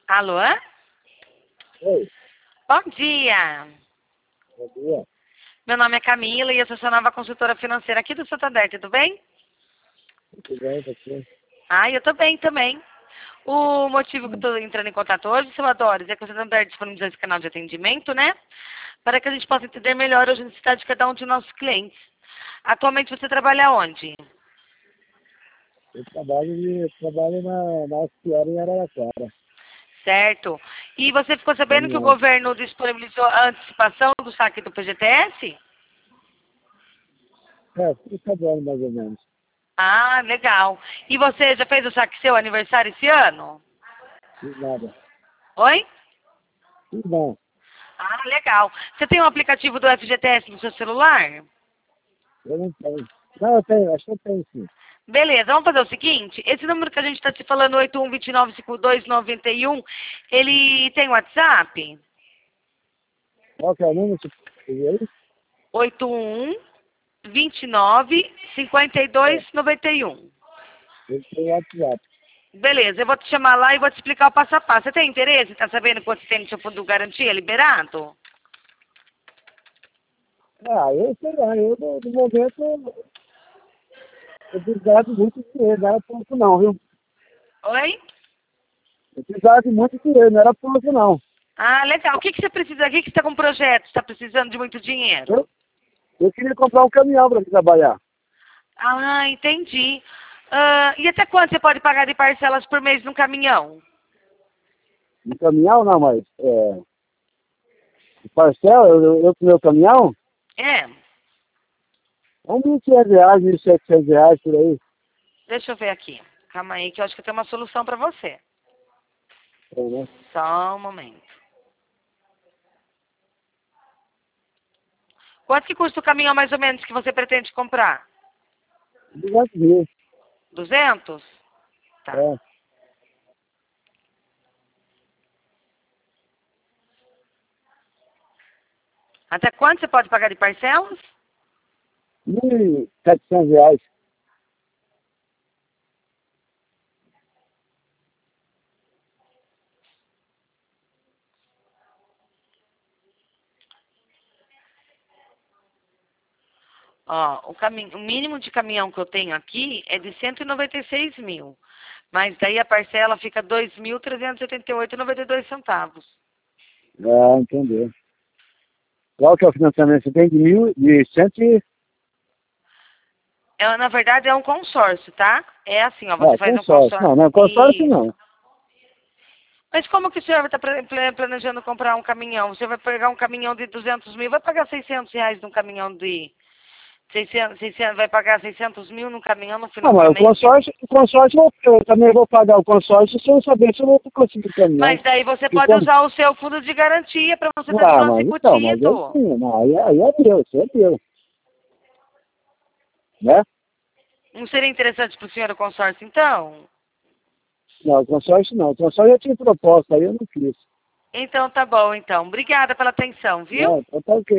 Alô? Oi, Bom dia. bom dia. Meu nome é Camila e eu sou sua nova consultora financeira aqui do Santander, tudo bem? Tudo bem, você? Eu tô bem também. O motivo que eu tô entrando em contato hoje, seu Adores, é que o Santander disponibilizou esse canal de atendimento, né? Para que a gente possa entender melhor a necessidade de cada um de nossos clientes. Atualmente você trabalha onde? Eu trabalho na SPR em Araraquara. Certo. E você ficou sabendo que o Caminhão. governo disponibilizou a antecipação do saque do PGTS? Fiquei sabendo mais ou menos. Ah, legal. E você já fez o saque seu aniversário esse ano? Fiz nada. Oi? Fiz não. Ah, legal. Você tem um aplicativo do FGTS no seu celular? Eu não tenho. Não, eu tenho, acho que eu tenho sim. Beleza, vamos fazer o seguinte. Esse número que a gente está te falando, 81295291, ele tem WhatsApp? Qual que é o número? Você viu aí? 81295291. Eu tenho WhatsApp. Beleza, eu vou te chamar lá e vou te explicar o passo a passo. Você tem interesse? Tá sabendo quanto você tem no seu fundo de garantia liberado? Eu sei lá, no momento eu precisava de muito dinheiro, não era pouco não, viu? Oi? Eu precisava de muito dinheiro, não era pouco não. Ah, legal. O que que você precisa? O que que você está com projeto? Você está precisando de muito dinheiro? Eu, eu queria comprar um caminhão para trabalhar. Ah, entendi. E até quanto você pode pagar de parcelas por mês num caminhão? Um caminhão não, mas parcela, eu com meu caminhão, É, é uns R$ 1.500, R$ 1.700 por aí. deixa eu ver aqui. Calma aí que eu acho que eu tenho uma solução para você. É, né? Só um momento. Quanto que custa o caminhão mais ou menos que você pretende comprar? 200 mil. 200? Tá. É. Até quanto você pode pagar de parcelas? R$ 1.700. Ó, o mínimo de caminhão que eu tenho aqui é de 196 mil. Mas daí a parcela fica 2.388,92 centavos. Entendeu. Qual que é o financiamento? Você tem de 100 Na verdade, é um consórcio, tá? É assim, ó, você faz um consórcio. consórcio. Não, não é consórcio Isso. não. Mas como que o senhor está planejando comprar um caminhão? Você vai pegar um caminhão de 200 mil, vai pagar R$ 600 num caminhão de 600, vai pagar 600 mil num caminhão no Não, mas financiamento? o consórcio eu também vou pagar o consórcio sem eu saber se eu vou conseguir caminhão. Mas daí você E pode como... usar o seu fundo de garantia para você ter um lance mas então, mas eu embutido. sim, não, aí é Deus, é Deus, né? Não seria interessante para o senhor o consórcio, então? Não, o consórcio não. O consórcio eu tinha proposta, aí eu não quis. Então tá bom, então. Obrigada pela atenção, viu? Não, então tá ok.